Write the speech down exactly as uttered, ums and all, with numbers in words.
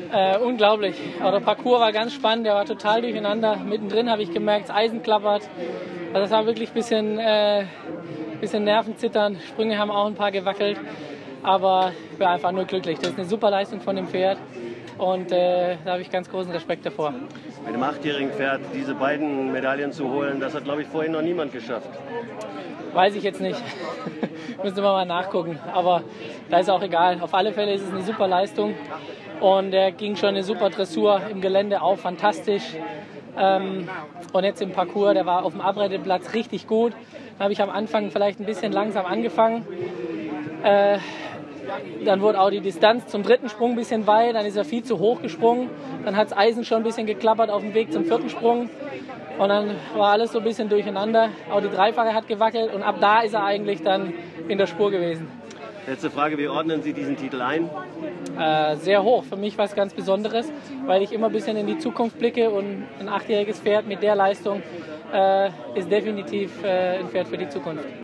Äh, unglaublich. Aber der Parcours war ganz spannend, der war total durcheinander. Mittendrin habe ich gemerkt, das Eisen klappert. Also das war wirklich ein bisschen, äh, bisschen Nervenzittern. Sprünge haben auch ein paar gewackelt. Aber ich war einfach nur glücklich. Das ist eine super Leistung von dem Pferd. Und äh, da habe ich ganz großen Respekt davor. Mit einem achtjährigen Pferd diese beiden Medaillen zu holen, das hat, glaube ich, vorhin noch niemand geschafft. Weiß ich jetzt nicht. Müssen wir mal nachgucken. Aber da ist auch egal. Auf alle Fälle ist es eine super Leistung. Und er ging schon eine super Dressur im Gelände auch fantastisch. Ähm, und jetzt im Parcours, der war auf dem Abreiteplatz richtig gut. Da habe ich am Anfang vielleicht ein bisschen langsam angefangen. Äh, dann wurde auch die Distanz zum dritten Sprung ein bisschen weit, dann ist er viel zu hoch gesprungen. Dann hat das Eisen schon ein bisschen geklappert auf dem Weg zum vierten Sprung. Und dann war alles so ein bisschen durcheinander. Auch die Dreifache hat gewackelt und ab da ist er eigentlich dann in der Spur gewesen. Letzte Frage, wie ordnen Sie diesen Titel ein? Äh, sehr hoch. Für mich was ganz Besonderes, weil ich immer ein bisschen in die Zukunft blicke und ein achtjähriges Pferd mit der Leistung äh, ist definitiv äh, ein Pferd für die Zukunft.